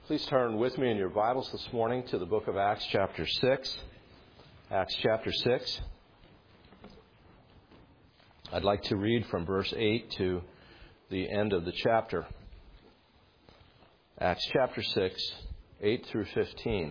Please turn with me in your Bibles this morning to the book of Acts chapter 6. Acts chapter 6. I'd like to read from verse 8 to the end of the chapter. Acts chapter 6, 8 through 15.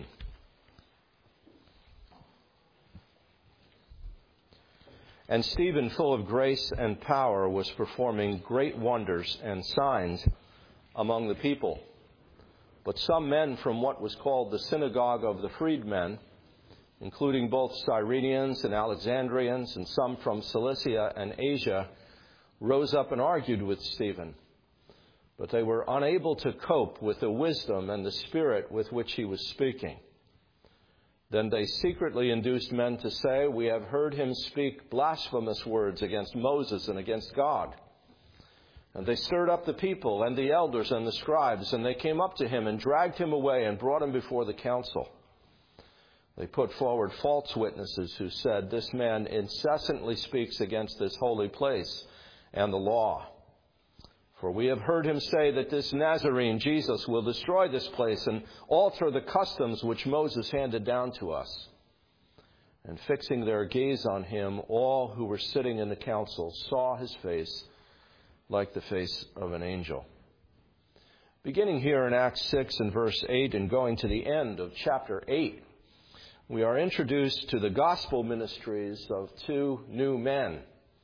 And Stephen, full of grace and power, was performing great wonders and signs among the people. But some men from what was called the synagogue of the freedmen, including both Cyrenians and Alexandrians and some from Cilicia and Asia, rose up and argued with Stephen. But they were unable to cope with the wisdom and the spirit with which he was speaking. Then they secretly induced men to say, "We have heard him speak blasphemous words against Moses and against God." And they stirred up the people and the elders and the scribes, and they came up to him and dragged him away and brought him before the council. They put forward false witnesses who said, "This man incessantly speaks against this holy place and the law. For we have heard him say that this Nazarene, Jesus, will destroy this place and alter the customs which Moses handed down to us." And fixing their gaze on him, all who were sitting in the council saw his face like the face of an angel. Beginning here in Acts 6 and verse 8 and going to the end of chapter 8, we are introduced to the gospel ministries of two new men,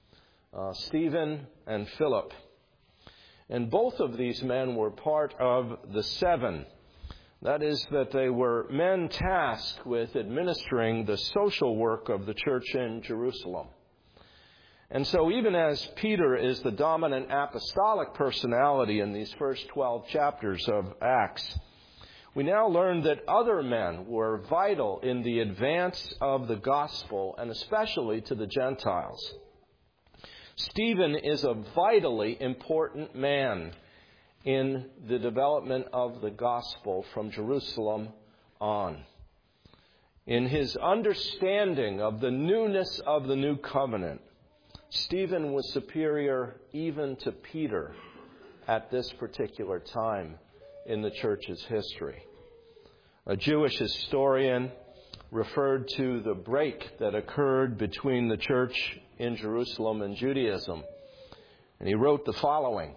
Stephen and Philip. And both of these men were part of the seven. That is, that they were men tasked with administering the social work of the church in Jerusalem. And so even as Peter is the dominant apostolic personality in these first 12 chapters of Acts, we now learn that other men were vital in the advance of the gospel, and especially to the Gentiles. Stephen is a vitally important man in the development of the gospel from Jerusalem on. In his understanding of the newness of the new covenant, Stephen was superior even to Peter at this particular time in the church's history. A Jewish historian referred to the break that occurred between the church in Jerusalem and Judaism. And he wrote the following: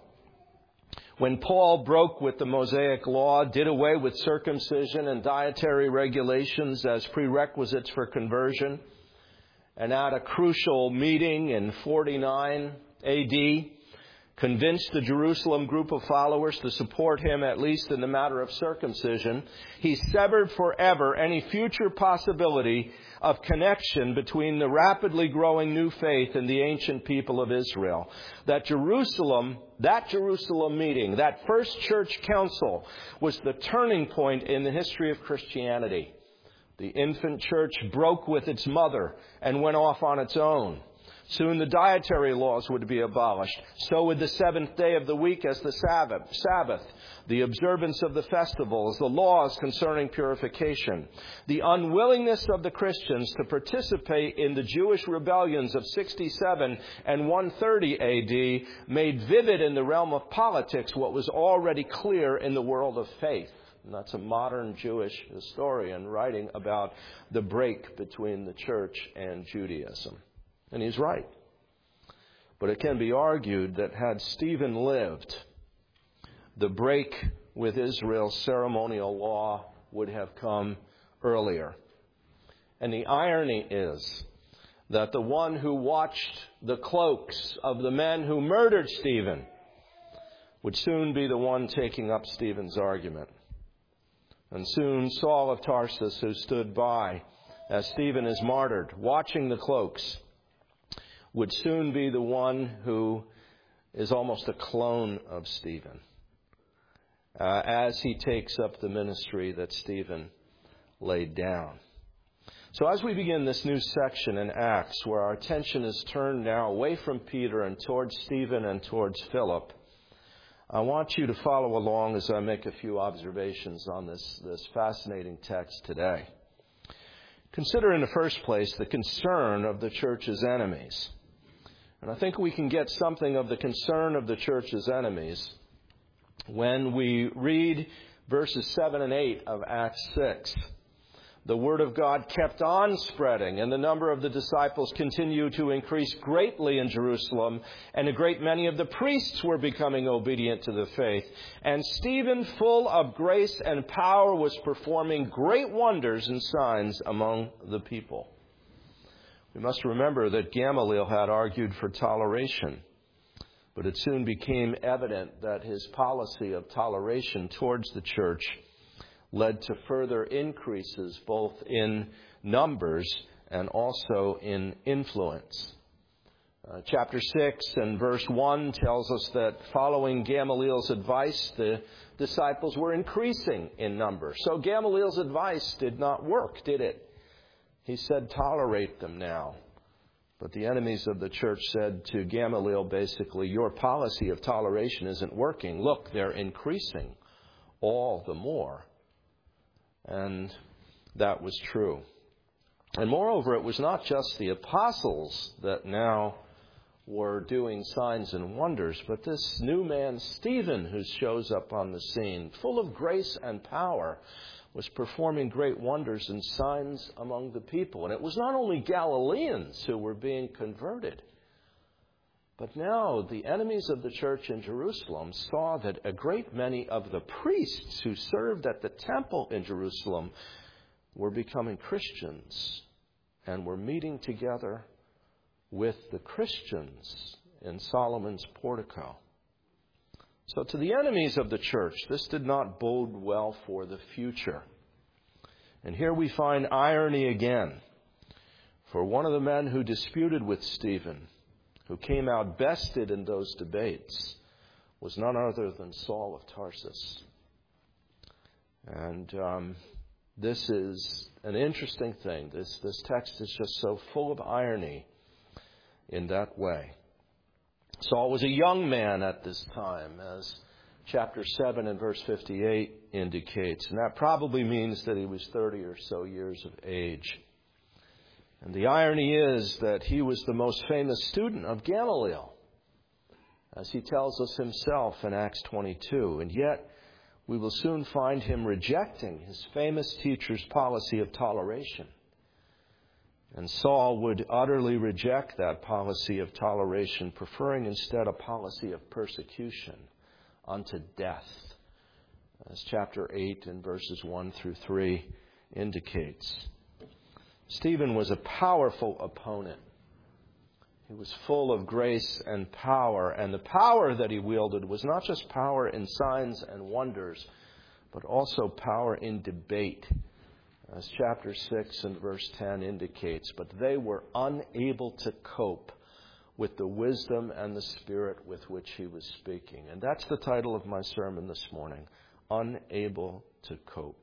"When Paul broke with the Mosaic law, did away with circumcision and dietary regulations as prerequisites for conversion, and at a crucial meeting in 49 AD, convinced the Jerusalem group of followers to support him, at least in the matter of circumcision, he severed forever any future possibility of connection between the rapidly growing new faith and the ancient people of Israel. That Jerusalem meeting, that first church council, was the turning point in the history of Christianity. The infant church broke with its mother and went off on its own. Soon the dietary laws would be abolished. So would the seventh day of the week as the Sabbath, the observance of the festivals, the laws concerning purification. The unwillingness of the Christians to participate in the Jewish rebellions of 67 and 130 AD made vivid in the realm of politics what was already clear in the world of faith." And that's a modern Jewish historian writing about the break between the church and Judaism. And he's right. But it can be argued that had Stephen lived, the break with Israel's ceremonial law would have come earlier. And the irony is that the one who watched the cloaks of the men who murdered Stephen would soon be the one taking up Stephen's argument. And soon Saul of Tarsus, who stood by as Stephen is martyred, watching the cloaks, would soon be the one who is almost a clone of Stephen as he takes up the ministry that Stephen laid down. So as we begin this new section in Acts, where our attention is turned now away from Peter and towards Stephen and towards Philip, I want you to follow along as I make a few observations on this fascinating text today. Consider in the first place the concern of the church's enemies. And I think we can get something of the concern of the church's enemies when we read verses 7 and 8 of Acts 6. The word of God kept on spreading, and the number of the disciples continued to increase greatly in Jerusalem, and a great many of the priests were becoming obedient to the faith. And Stephen, full of grace and power, was performing great wonders and signs among the people. We must remember that Gamaliel had argued for toleration, but it soon became evident that his policy of toleration towards the church led to further increases both in numbers and also in influence. Chapter 6 and verse 1 tells us that following Gamaliel's advice, the disciples were increasing in number. So Gamaliel's advice did not work, did it? He said, tolerate them now. But the enemies of the church said to Gamaliel, basically, your policy of toleration isn't working. Look, they're increasing all the more. And that was true. And moreover, it was not just the apostles that now were doing signs and wonders, but this new man, Stephen, who shows up on the scene, full of grace and power, was performing great wonders and signs among the people. And it was not only Galileans who were being converted, but now the enemies of the church in Jerusalem saw that a great many of the priests who served at the temple in Jerusalem were becoming Christians and were meeting together with the Christians in Solomon's portico. So to the enemies of the church, this did not bode well for the future. And here we find irony again. For one of the men who disputed with Stephen, who came out bested in those debates, was none other than Saul of Tarsus. And this is an interesting thing. This text is just so full of irony in that way. Saul was a young man at this time, as chapter 7 and verse 58 indicates. And that probably means that he was 30 or so years of age. And the irony is that he was the most famous student of Gamaliel, as he tells us himself in Acts 22. And yet, we will soon find him rejecting his famous teacher's policy of toleration. And Saul would utterly reject that policy of toleration, preferring instead a policy of persecution unto death, as chapter 8 and verses 1 through 3 indicates. Stephen was a powerful opponent. He was full of grace and power, and the power that he wielded was not just power in signs and wonders, but also power in debate, as chapter 6 and verse 10 indicates. But they were unable to cope with the wisdom and the spirit with which he was speaking. And that's the title of my sermon this morning, Unable to Cope.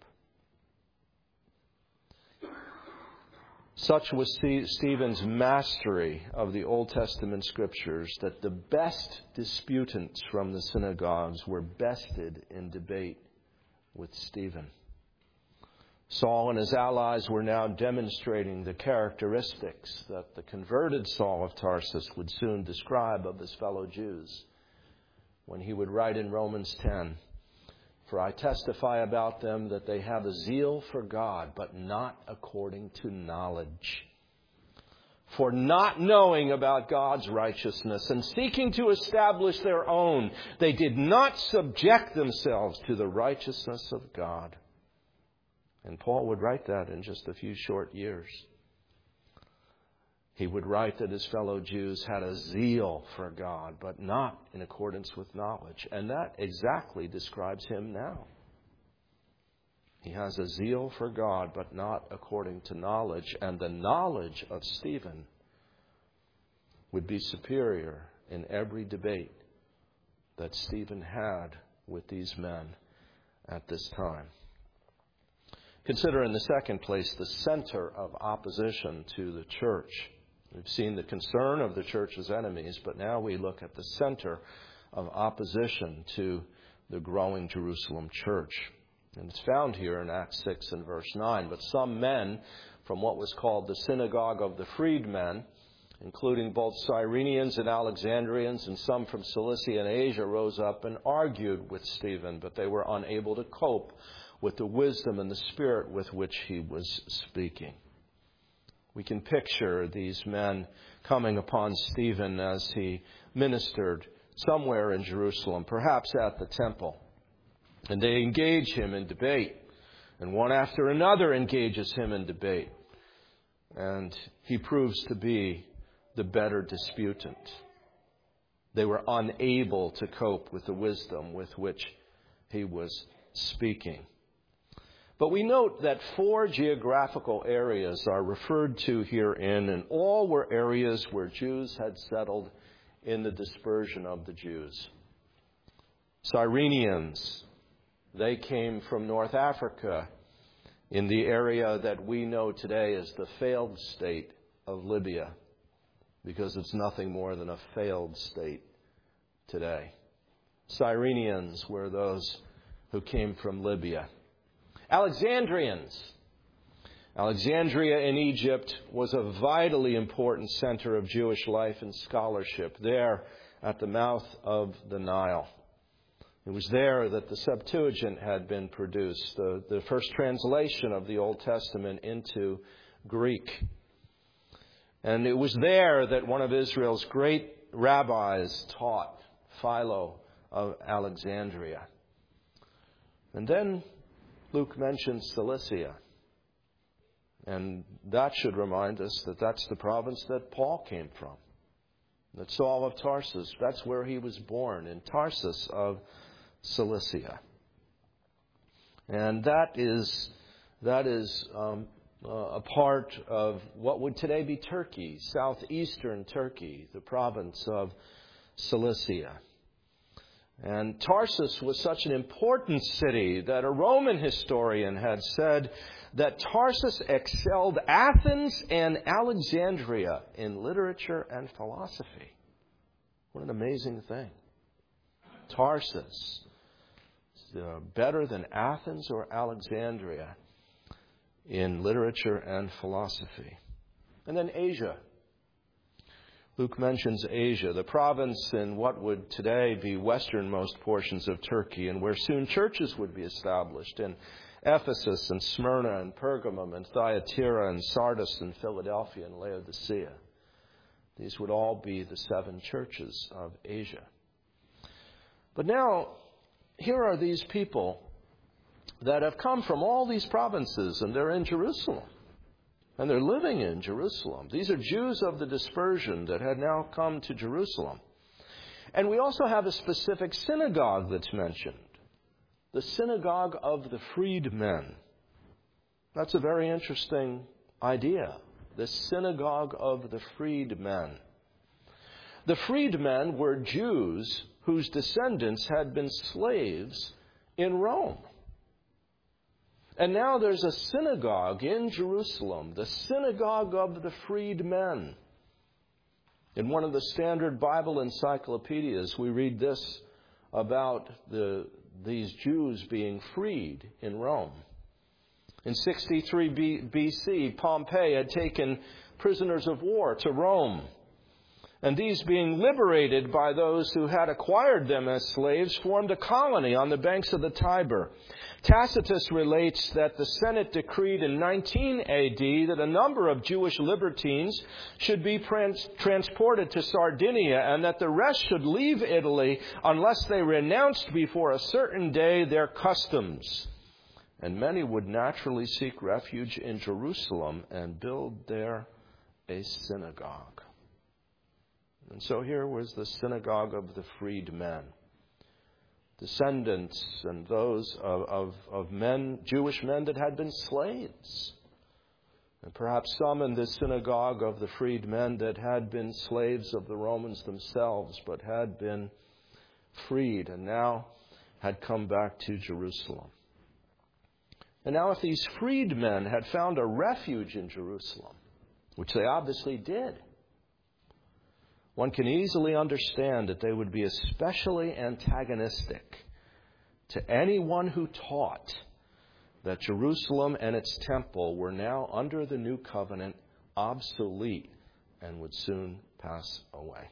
Such was Stephen's mastery of the Old Testament scriptures that the best disputants from the synagogues were bested in debate with Stephen. Saul and his allies were now demonstrating the characteristics that the converted Saul of Tarsus would soon describe of his fellow Jews when he would write in Romans 10, for I testify about them that they have a zeal for God, but not according to knowledge. For not knowing about God's righteousness and seeking to establish their own, they did not subject themselves to the righteousness of God. And Paul would write that in just a few short years. He would write that his fellow Jews had a zeal for God, but not in accordance with knowledge. And that exactly describes him now. He has a zeal for God, but not according to knowledge. And the knowledge of Stephen would be superior in every debate that Stephen had with these men at this time. Consider in the second place the center of opposition to the church. We've seen the concern of the church's enemies, but now we look at the center of opposition to the growing Jerusalem church. And it's found here in Acts 6 and verse 9. But some men from what was called the synagogue of the freedmen including both Cyrenians and Alexandrians, and some from Cilicia and Asia rose up and argued with Stephen, but they were unable to cope with the wisdom and the spirit with which he was speaking. We can picture these men coming upon Stephen as he ministered somewhere in Jerusalem, perhaps at the temple. And they engage him in debate. And one after another engages him in debate. And he proves to be the better disputant. They were unable to cope with the wisdom with which he was speaking. But we note that 4 geographical areas are referred to herein, and all were areas where Jews had settled in the dispersion of the Jews. Cyrenians, they came from North Africa in the area that we know today as the failed state of Libya, because it's nothing more than a failed state today. Cyrenians were those who came from Libya. Alexandrians. Alexandria in Egypt was a vitally important center of Jewish life and scholarship, there at the mouth of the Nile. It was there that the Septuagint had been produced, the first translation of the Old Testament into Greek. And it was there that one of Israel's great rabbis taught, Philo of Alexandria. And then Luke mentions Cilicia. And that should remind us that that's the province that Paul came from. That Saul of Tarsus, that's where he was born, in Tarsus of Cilicia. And that is a part of what would today be Turkey, southeastern Turkey, the province of Cilicia. And Tarsus was such an important city that a Roman historian had said that Tarsus excelled Athens and Alexandria in literature and philosophy. What an amazing thing. Tarsus, better than Athens or Alexandria in literature and philosophy. And then Asia. Luke mentions Asia, the province in what would today be westernmost portions of Turkey, and where soon churches would be established in Ephesus and Smyrna and Pergamum and Thyatira and Sardis and Philadelphia and Laodicea. These would all be the 7 churches of Asia. But now, here are these people that have come from all these provinces, and they're in Jerusalem. And they're living in Jerusalem. These are Jews of the dispersion that had now come to Jerusalem. And we also have a specific synagogue that's mentioned. The synagogue of the freedmen. That's a very interesting idea. The synagogue of the freedmen. The freedmen were Jews whose descendants had been slaves in Rome. And now there's a synagogue in Jerusalem, the synagogue of the freedmen. In one of the standard Bible encyclopedias, we read this about these Jews being freed in Rome. In 63 BC, Pompey had taken prisoners of war to Rome. And these, being liberated by those who had acquired them as slaves, formed a colony on the banks of the Tiber. Tacitus relates that the Senate decreed in 19 AD that a number of Jewish libertines should be transported to Sardinia, and that the rest should leave Italy unless they renounced before a certain day their customs. And many would naturally seek refuge in Jerusalem and build there a synagogue. And so here was the synagogue of the freedmen, descendants and those of men, Jewish men that had been slaves. And perhaps some in this synagogue of the freedmen that had been slaves of the Romans themselves, but had been freed and now had come back to Jerusalem. And now if these freedmen had found a refuge in Jerusalem, which they obviously did, one can easily understand that they would be especially antagonistic to anyone who taught that Jerusalem and its temple were now under the new covenant obsolete and would soon pass away.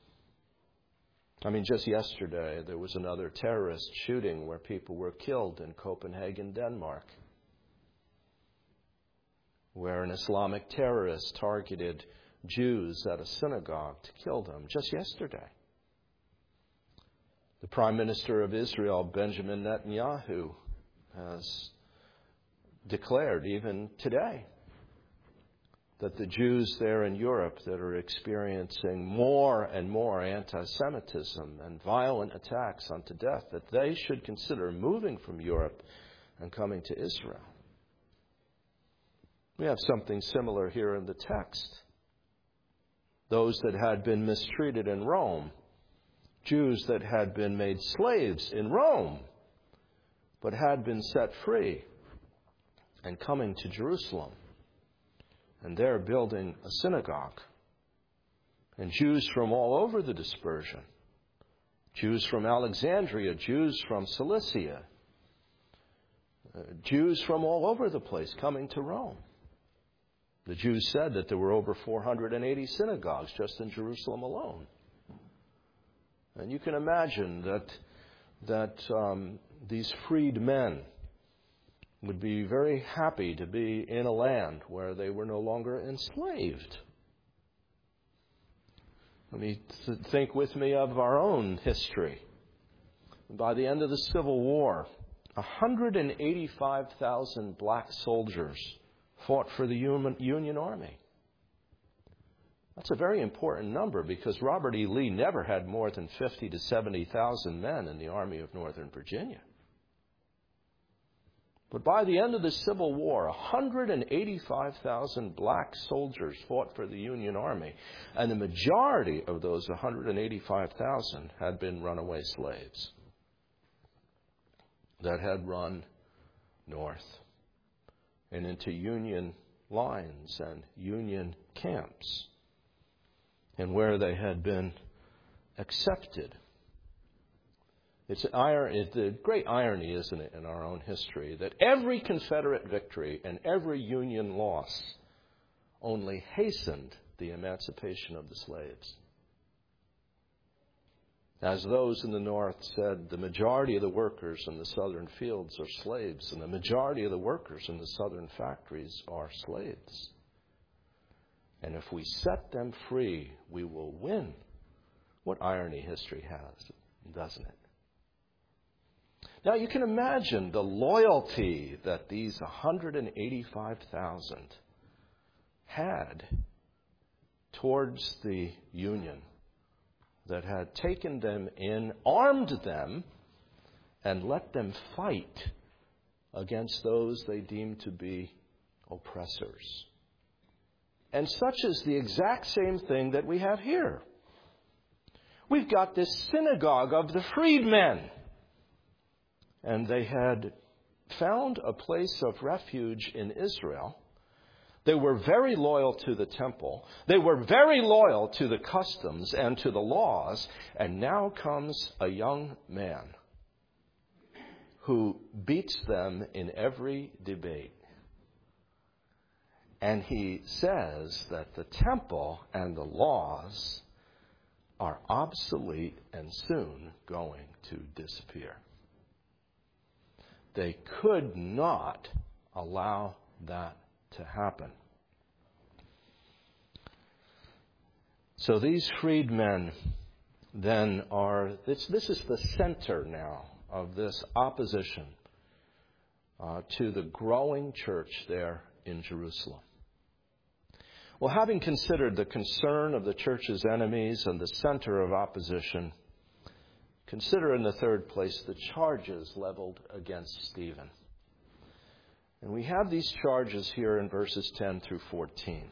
I mean, just yesterday, there was another terrorist shooting where people were killed in Copenhagen, Denmark, where an Islamic terrorist targeted Jews at a synagogue to kill them just yesterday. The Prime Minister of Israel, Benjamin Netanyahu, has declared even today that the Jews there in Europe that are experiencing more and more anti-Semitism and violent attacks unto death, that they should consider moving from Europe and coming to Israel. We have something similar here in the text. Those that had been mistreated in Rome, Jews that had been made slaves in Rome, but had been set free and coming to Jerusalem. And they're building a synagogue. And Jews from all over the dispersion, Jews from Alexandria, Jews from Cilicia, Jews from all over the place coming to Rome. The Jews said that there were over 480 synagogues just in Jerusalem alone. And you can imagine that these freed men would be very happy to be in a land where they were no longer enslaved. Let me think with me of our own history. By the end of the Civil War, 185,000 black soldiers fought for the Union Army. That's a very important number because Robert E. Lee never had more than 50 to 70,000 men in the Army of Northern Virginia. But by the end of the Civil War, 185,000 black soldiers fought for the Union Army, and the majority of those 185,000 had been runaway slaves that had run north and into Union lines and Union camps, and where they had been accepted. It's the great irony, isn't it, in our own history, that every Confederate victory and every Union loss only hastened the emancipation of the slaves. As those in the North said, the majority of the workers in the southern fields are slaves, and the majority of the workers in the southern factories are slaves. And if we set them free, we will win. What irony history has, doesn't it? Now, you can imagine the loyalty that these 185,000 had towards the Union that had taken them in, armed them, and let them fight against those they deemed to be oppressors. And such is the exact same thing that we have here. We've got this synagogue of the freedmen. And they had found a place of refuge in Israel. They were very loyal to the temple. They were very loyal to the customs and to the laws. And now comes a young man who beats them in every debate. And he says that the temple and the laws are obsolete and soon going to disappear. They could not allow that to happen. So these freedmen then are, this is the center now of this opposition to the growing church there in Jerusalem. Well, having considered the concern of the church's enemies and the center of opposition, consider in the third place the charges leveled against Stephen. And we have these charges here in verses 10 through 14.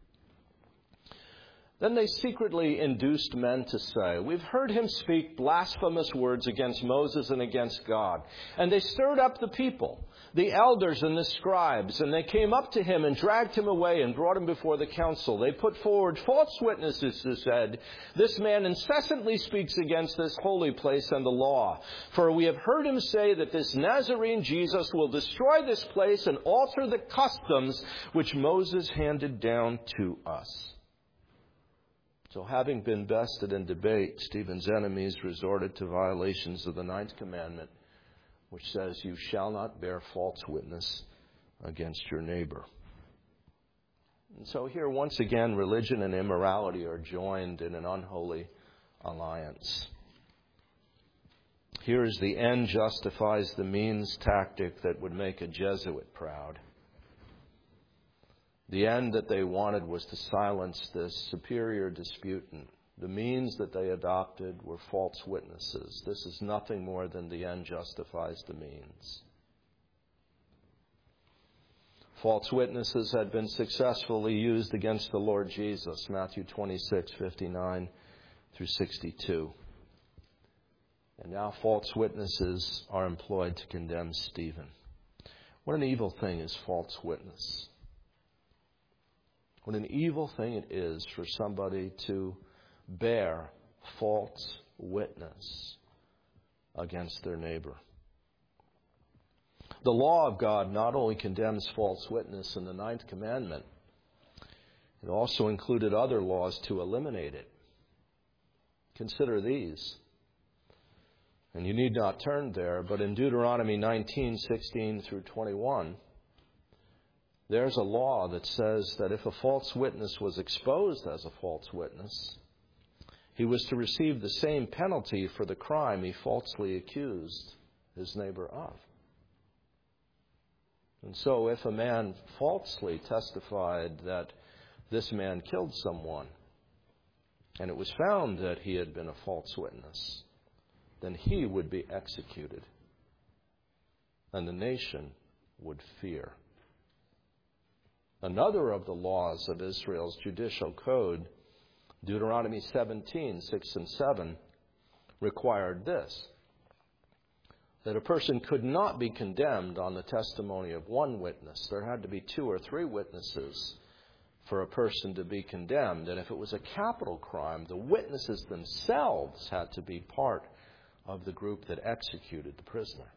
Then they secretly induced men to say, "We've heard him speak blasphemous words against Moses and against God." And they stirred up the people, the elders and the scribes, and they came up to him and dragged him away and brought him before the council. They put forward false witnesses who said, "This man incessantly speaks against this holy place and the law. For we have heard him say that this Nazarene Jesus will destroy this place and alter the customs which Moses handed down to us." So having been bested in debate, Stephen's enemies resorted to violations of the 9th commandment, which says, "You shall not bear false witness against your neighbor." And so here, once again, religion and immorality are joined in an unholy alliance. Here is the end justifies the means tactic that would make a Jesuit proud. The end that they wanted was to silence this superior disputant. The means that they adopted were false witnesses. This is nothing more than the end justifies the means. False witnesses had been successfully used against the Lord Jesus, Matthew 26:59 through 62. And now false witnesses are employed to condemn Stephen. What an evil thing is false witness. What an evil thing it is for somebody to bear false witness against their neighbor. The law of God not only condemns false witness in the 9th commandment, it also included other laws to eliminate it. Consider these. And you need not turn there, but in Deuteronomy 19:16 through 21, there's a law that says that if a false witness was exposed as a false witness, he was to receive the same penalty for the crime he falsely accused his neighbor of. And so if a man falsely testified that this man killed someone, and it was found that he had been a false witness, then he would be executed, and the nation would fear. Another of the laws of Israel's judicial code, Deuteronomy 17:6 and 7, required this: that a person could not be condemned on the testimony of one witness. There had to be 2 or 3 witnesses for a person to be condemned. And if it was a capital crime, the witnesses themselves had to be part of the group that executed the prisoner.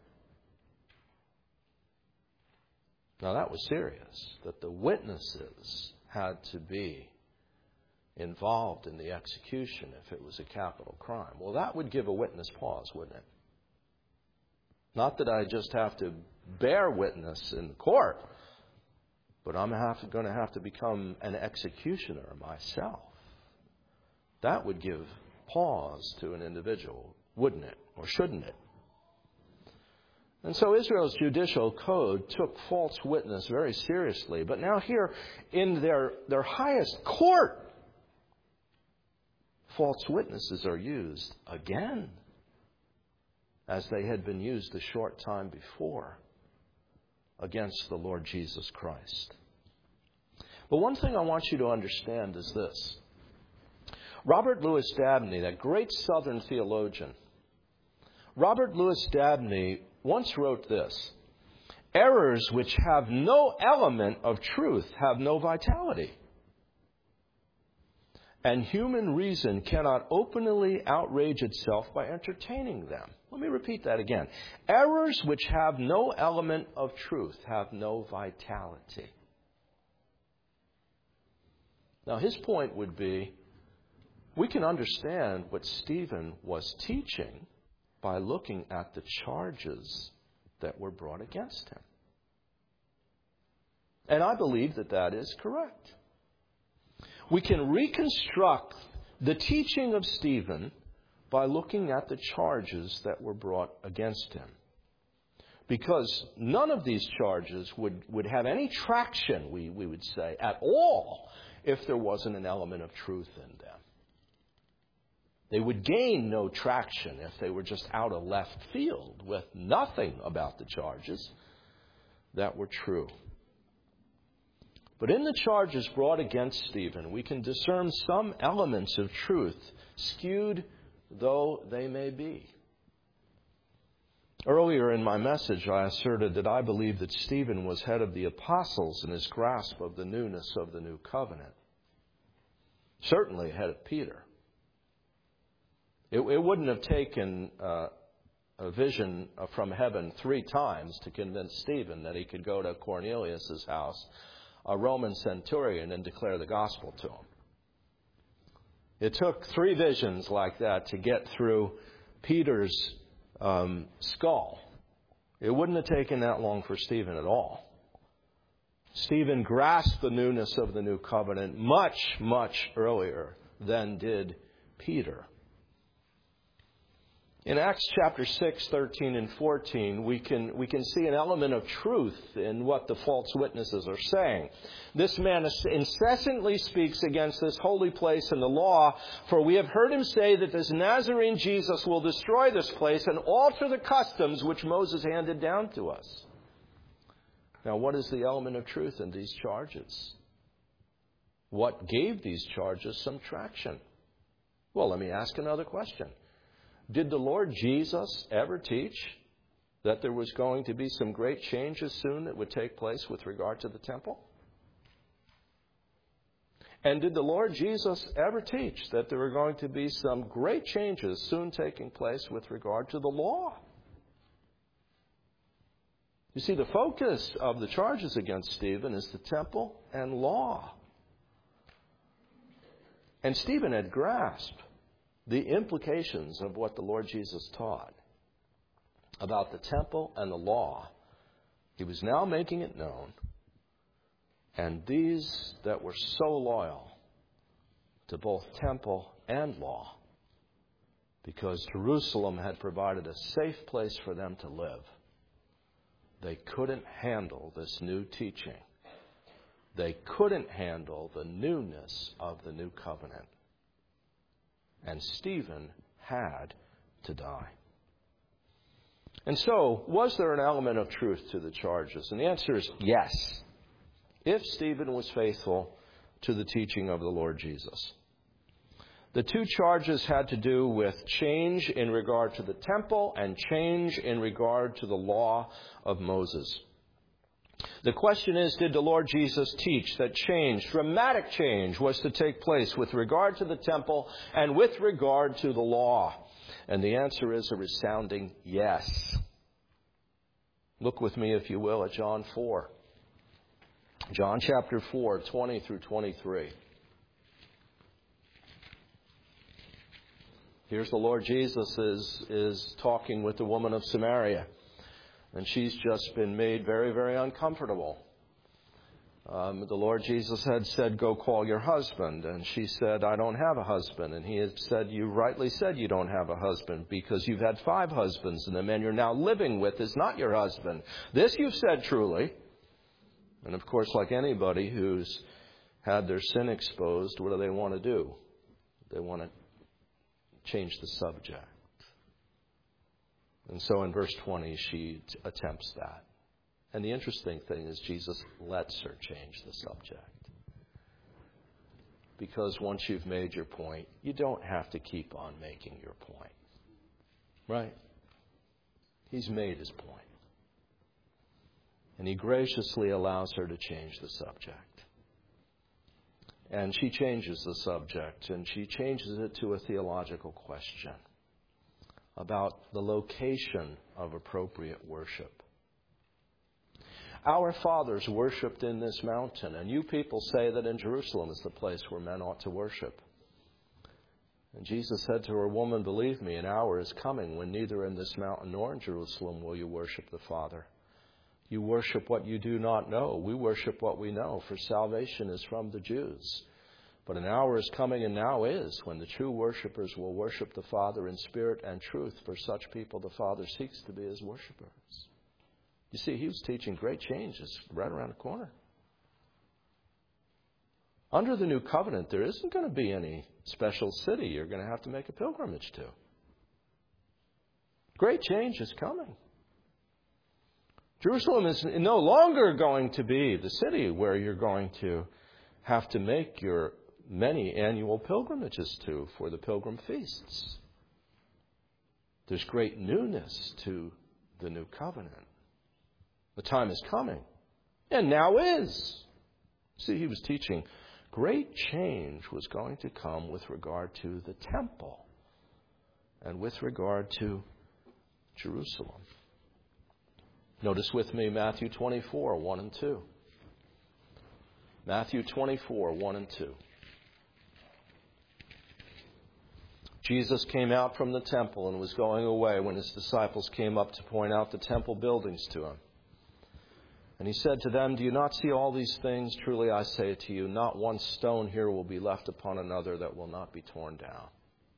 Now that was serious, that the witnesses had to be involved in the execution if it was a capital crime. Well, that would give a witness pause, wouldn't it? Not that I just have to bear witness in court, but I'm going to have to become an executioner myself. That would give pause to an individual, wouldn't it? Or shouldn't it? And so Israel's judicial code took false witness very seriously. But now here, in their highest court, false witnesses are used again, as they had been used a short time before against the Lord Jesus Christ. But one thing I want you to understand is this. Robert Louis Dabney, that great Southern theologian, Robert Louis Dabney once wrote this: "Errors which have no element of truth have no vitality, and human reason cannot openly outrage itself by entertaining them." Let me repeat that again. Errors which have no element of truth have no vitality. Now, his point would be, we can understand what Stephen was teaching by looking at the charges that were brought against him. And I believe that that is correct. We can reconstruct the teaching of Stephen by looking at the charges that were brought against him. Because none of these charges would have any traction, we would say, at all, if there wasn't an element of truth in them. They would gain no traction if they were just out of left field with nothing about the charges that were true. But in the charges brought against Stephen, we can discern some elements of truth, skewed though they may be. Earlier in my message, I asserted that I believe that Stephen was head of the apostles in his grasp of the newness of the new covenant. Certainly ahead of Peter. It wouldn't have taken a vision from heaven 3 times to convince Stephen that he could go to Cornelius' house, a Roman centurion, and declare the gospel to him. It took 3 visions like that to get through Peter's skull. It wouldn't have taken that long for Stephen at all. Stephen grasped the newness of the new covenant much, much earlier than did Peter. In Acts chapter 6, 13 and 14, we can see an element of truth in what the false witnesses are saying. This man incessantly speaks against this holy place and the law, for we have heard him say that this Nazarene Jesus will destroy this place and alter the customs which Moses handed down to us. Now, what is the element of truth in these charges? What gave these charges some traction? Well, let me ask another question. Did the Lord Jesus ever teach that there was going to be some great changes soon that would take place with regard to the temple? And did the Lord Jesus ever teach that there were going to be some great changes soon taking place with regard to the law? You see, the focus of the charges against Stephen is the temple and law. And Stephen had grasped the implications of what the Lord Jesus taught about the temple and the law. He was now making it known. And these that were so loyal to both temple and law, because Jerusalem had provided a safe place for them to live, they couldn't handle this new teaching. They couldn't handle the newness of the new covenant. And Stephen had to die. And so, was there an element of truth to the charges? And the answer is yes, if Stephen was faithful to the teaching of the Lord Jesus. The 2 charges had to do with change in regard to the temple and change in regard to the law of Moses. The question is, did the Lord Jesus teach that change, dramatic change, was to take place with regard to the temple and with regard to the law? And the answer is a resounding yes. Look with me, if you will, at John 4. John chapter 4, 20 through 23. Here's the Lord Jesus is talking with the woman of Samaria. And she's just been made very, very uncomfortable. The Lord Jesus had said, go call your husband. And she said, I don't have a husband. And he had said, you rightly said you don't have a husband because you've had 5 husbands. And the man you're now living with is not your husband. This you've said truly. And of course, like anybody who's had their sin exposed, what do they want to do? They want to change the subject. And so in verse 20, she attempts that. And the interesting thing is Jesus lets her change the subject. Because once you've made your point, you don't have to keep on making your point. Right? He's made his point. And he graciously allows her to change the subject. And she changes the subject, and she changes it to a theological question about the location of appropriate worship. Our fathers worshipped in this mountain, and you people say that in Jerusalem is the place where men ought to worship. And Jesus said to her, woman, believe me, an hour is coming when neither in this mountain nor in Jerusalem will you worship the Father. You worship what you do not know. We worship what we know, for salvation is from the Jews. But an hour is coming, and now is, when the true worshipers will worship the Father in spirit and truth. For such people the Father seeks to be his worshipers. You see, he was teaching great changes right around the corner. Under the new covenant, there isn't going to be any special city you're going to have to make a pilgrimage to. Great change is coming. Jerusalem is no longer going to be the city where you're going to have to make your many annual pilgrimages to for the pilgrim feasts. There's great newness to the new covenant. The time is coming, and now is. See, he was teaching great change was going to come with regard to the temple and with regard to Jerusalem. Notice with me Matthew 24, 1 and 2. Matthew 24, 1 and 2. Jesus came out from the temple and was going away when his disciples came up to point out the temple buildings to him. And he said to them, "Do you not see all these things? Truly I say to you, not one stone here will be left upon another that will not be torn down."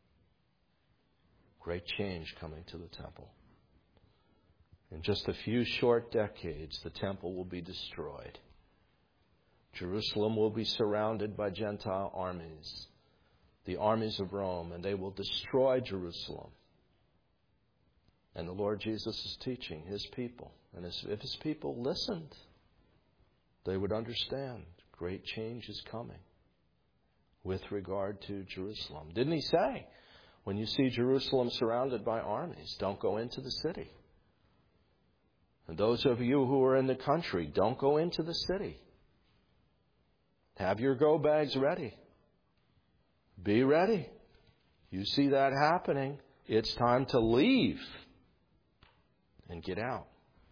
Great change coming to the temple. In just a few short decades, the temple will be destroyed. Jerusalem will be surrounded by Gentile armies, the armies of Rome, and they will destroy Jerusalem. And the Lord Jesus is teaching his people. And if his people listened, they would understand great change is coming with regard to Jerusalem. Didn't he say, when you see Jerusalem surrounded by armies, don't go into the city? And those of you who are in the country, don't go into the city. Have your go bags ready. Be ready. You see that happening, it's time to leave and get out.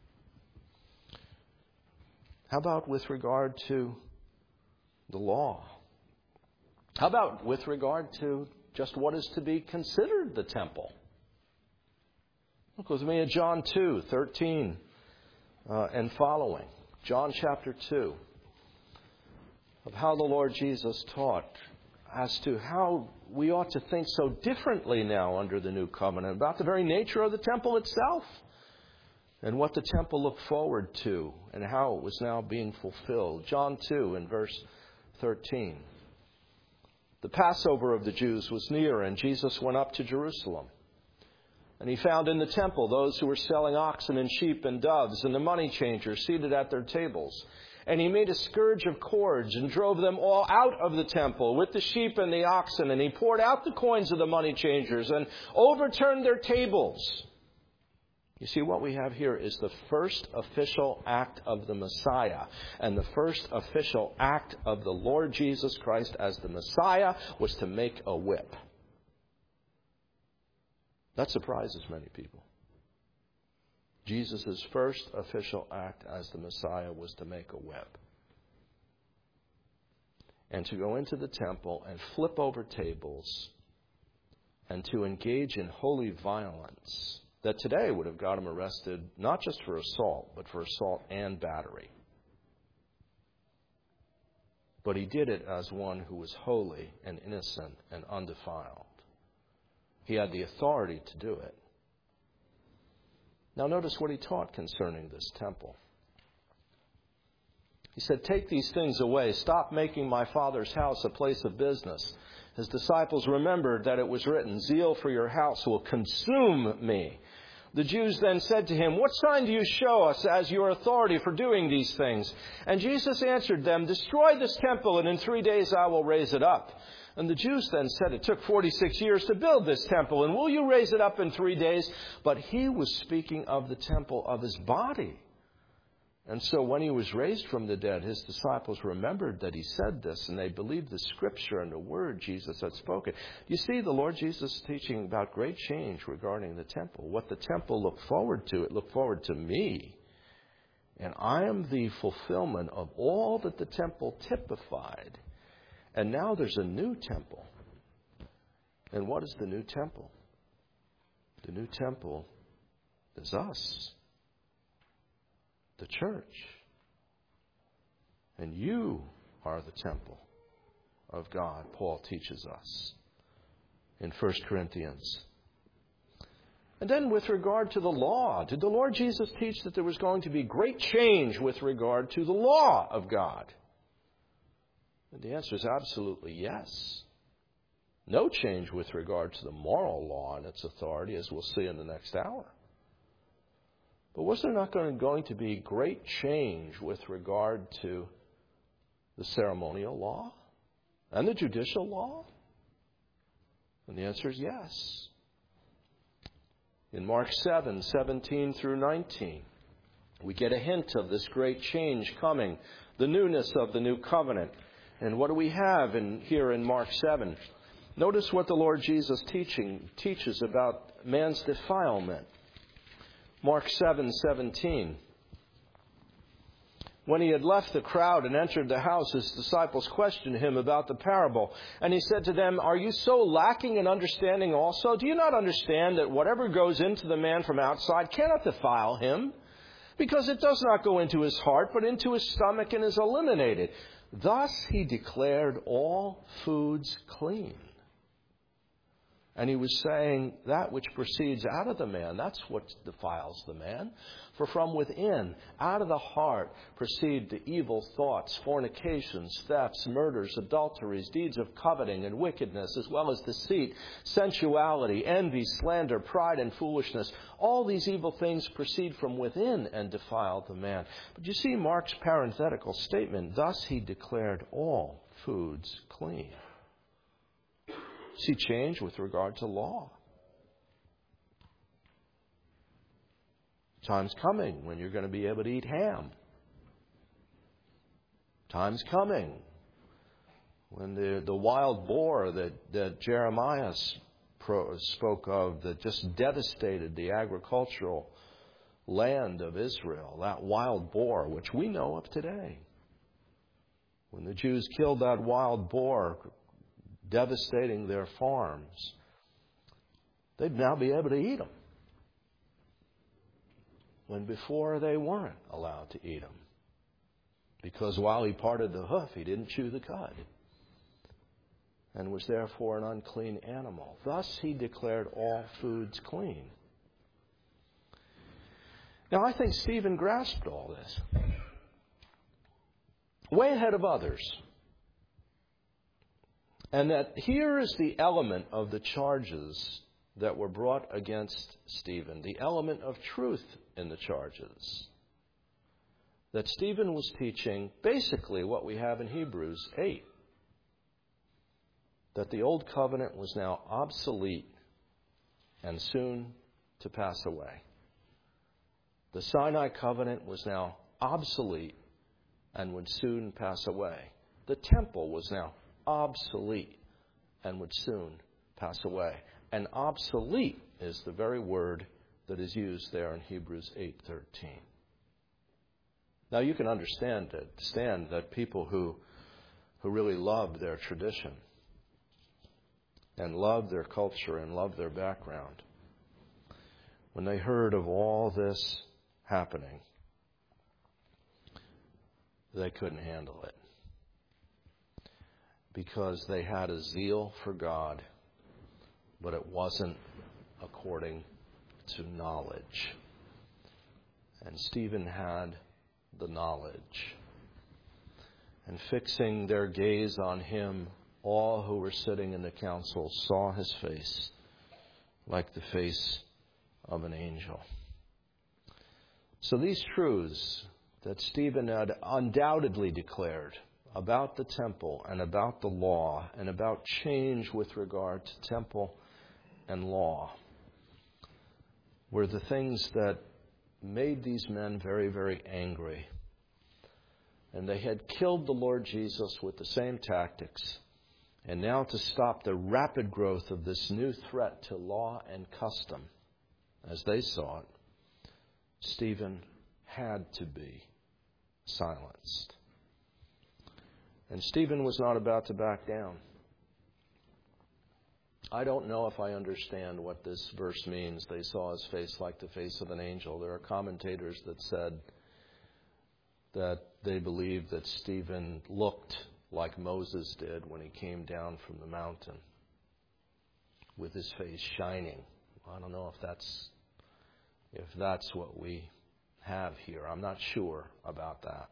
How about with regard to the law? How about with regard to just what is to be considered the temple? Look with me at John 2:13 and following. John chapter 2. Of how the Lord Jesus taught as to how we ought to think so differently now under the new covenant about the very nature of the temple itself and what the temple looked forward to and how it was now being fulfilled. John 2 in verse 13. The Passover of the Jews was near, and Jesus went up to Jerusalem. And he found in the temple those who were selling oxen and sheep and doves and the money changers seated at their tables. And he made a scourge of cords and drove them all out of the temple with the sheep and the oxen. And he poured out the coins of the money changers and overturned their tables. You see, what we have here is the first official act of the Messiah. And the first official act of the Lord Jesus Christ as the Messiah was to make a whip. That surprises many people. Jesus' first official act as the Messiah was to make a whip. And to go into the temple and flip over tables and to engage in holy violence that today would have got him arrested not just for assault, but for assault and battery. But he did it as one who was holy and innocent and undefiled. He had the authority to do it. Now notice what he taught concerning this temple. He said, "Take these things away. Stop making my Father's house a place of business." His disciples remembered that it was written, "Zeal for your house will consume me." The Jews then said to him, "What sign do you show us as your authority for doing these things?" And Jesus answered them, "Destroy this temple, and in 3 days I will raise it up." And the Jews then said, "It took 46 years to build this temple, and will you raise it up in 3 days?" But he was speaking of the temple of his body. And so when he was raised from the dead, his disciples remembered that he said this, and they believed the scripture and the word Jesus had spoken. You see, the Lord Jesus is teaching about great change regarding the temple. What the temple looked forward to, it looked forward to me. And I am the fulfillment of all that the temple typified. And now there's a new temple. And what is the new temple? The new temple is us. The church. And you are the temple of God, Paul teaches us in 1 Corinthians. And then with regard to the law, did the Lord Jesus teach that there was going to be great change with regard to the law of God? And the answer is absolutely yes. No change with regard to the moral law and its authority, as we'll see in the next hour. But was there not going to be great change with regard to the ceremonial law and the judicial law? And the answer is yes. In Mark 7:17 through 19, we get a hint of this great change coming, the newness of the new covenant. And what do we have here in Mark 7? Notice what the Lord Jesus teaches about man's defilement. Mark 7:17. When he had left the crowd and entered the house, his disciples questioned him about the parable. And he said to them, "Are you so lacking in understanding also? Do you not understand that whatever goes into the man from outside cannot defile him? Because it does not go into his heart, but into his stomach and is eliminated. Thus he declared all foods clean." And he was saying that which proceeds out of the man, that's what defiles the man. For from within, out of the heart, proceed the evil thoughts, fornications, thefts, murders, adulteries, deeds of coveting and wickedness, as well as deceit, sensuality, envy, slander, pride, and foolishness. All these evil things proceed from within and defile the man. But you see Mark's parenthetical statement, thus he declared all foods clean. See change with regard to law. Time's coming when you're going to be able to eat ham. Time's coming when the wild boar that Jeremiah spoke of that just devastated the agricultural land of Israel, that wild boar, which we know of today. When the Jews killed that wild boar, devastating their farms, they'd now be able to eat them, when before they weren't allowed to eat them. Because while he parted the hoof, he didn't chew the cud, and was therefore an unclean animal. Thus he declared all foods clean. Now I think Stephen grasped all this way ahead of others. And that here is the element of the charges that were brought against Stephen, the element of truth in the charges. That Stephen was teaching basically what we have in Hebrews 8. That the old covenant was now obsolete and soon to pass away. The Sinai covenant was now obsolete and would soon pass away. The temple was now obsolete and would soon pass away. And obsolete is the very word that is used there in Hebrews 8:13. Now you can understand that people who really love their tradition and love their culture and love their background, when they heard of all this happening, they couldn't handle it. Because they had a zeal for God, but it wasn't according to knowledge. And Stephen had the knowledge. And fixing their gaze on him, all who were sitting in the council saw his face like the face of an angel. So these truths that Stephen had undoubtedly declared about the temple and about the law and about change with regard to temple and law were the things that made these men very, very angry. And they had killed the Lord Jesus with the same tactics. And now to stop the rapid growth of this new threat to law and custom, as they saw it, Stephen had to be silenced. And Stephen was not about to back down. I don't know if I understand what this verse means. They saw his face like the face of an angel. There are commentators that said that they believe that Stephen looked like Moses did when he came down from the mountain with his face shining. I don't know if that's what we have here. I'm not sure about that.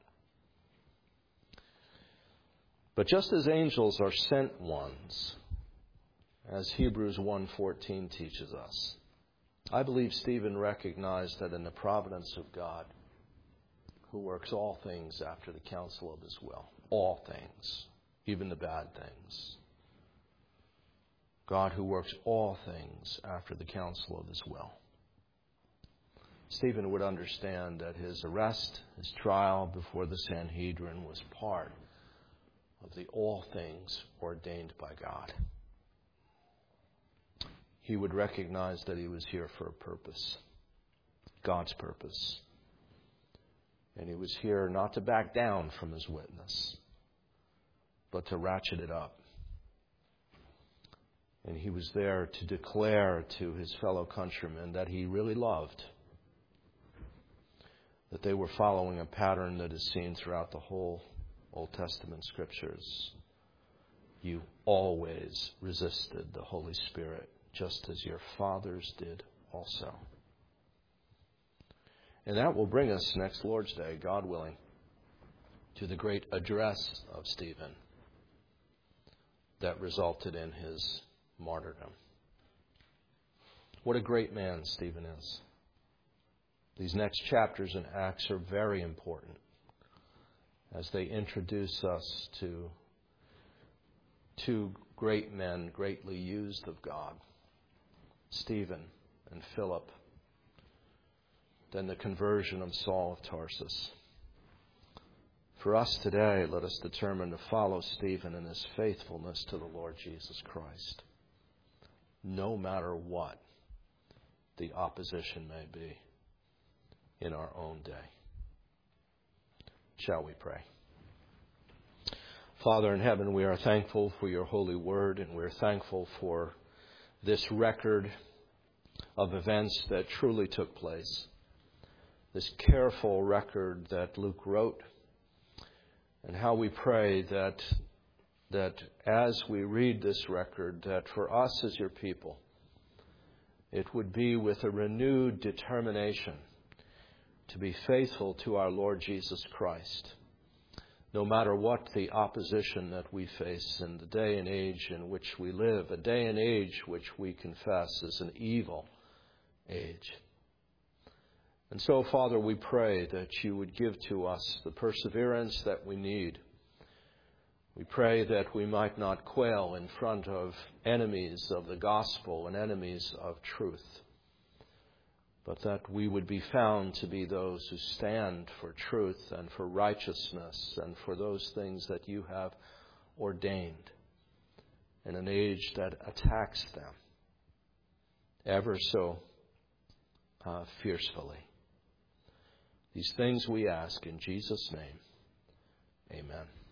But just as angels are sent ones, as Hebrews 1:14 teaches us, I believe Stephen recognized that in the providence of God, who works all things after the counsel of his will, all things, even the bad things, God who works all things after the counsel of his will. Stephen would understand that his arrest, his trial before the Sanhedrin was part of the all things ordained by God. He would recognize that he was here for a purpose, God's purpose. And he was here not to back down from his witness, but to ratchet it up. And he was there to declare to his fellow countrymen that he really loved, that they were following a pattern that is seen throughout the whole Old Testament Scriptures. You always resisted the Holy Spirit, just as your fathers did also. And that will bring us next Lord's Day, God willing, to the great address of Stephen that resulted in his martyrdom. What a great man Stephen is. These next chapters in Acts are very important as they introduce us to two great men greatly used of God, Stephen and Philip, then the conversion of Saul of Tarsus. For us today, let us determine to follow Stephen in his faithfulness to the Lord Jesus Christ, no matter what the opposition may be in our own day. Shall we pray? Father in heaven, we are thankful for your holy word, and we're thankful for this record of events that truly took place, this careful record that Luke wrote, and how we pray that as we read this record, that for us as your people, it would be with a renewed determination to be faithful to our Lord Jesus Christ, no matter what the opposition that we face in the day and age in which we live, a day and age which we confess is an evil age. And so, Father, we pray that you would give to us the perseverance that we need. We pray that we might not quail in front of enemies of the gospel and enemies of truth, but that we would be found to be those who stand for truth and for righteousness and for those things that you have ordained in an age that attacks them ever so fiercely. These things we ask in Jesus' name. Amen.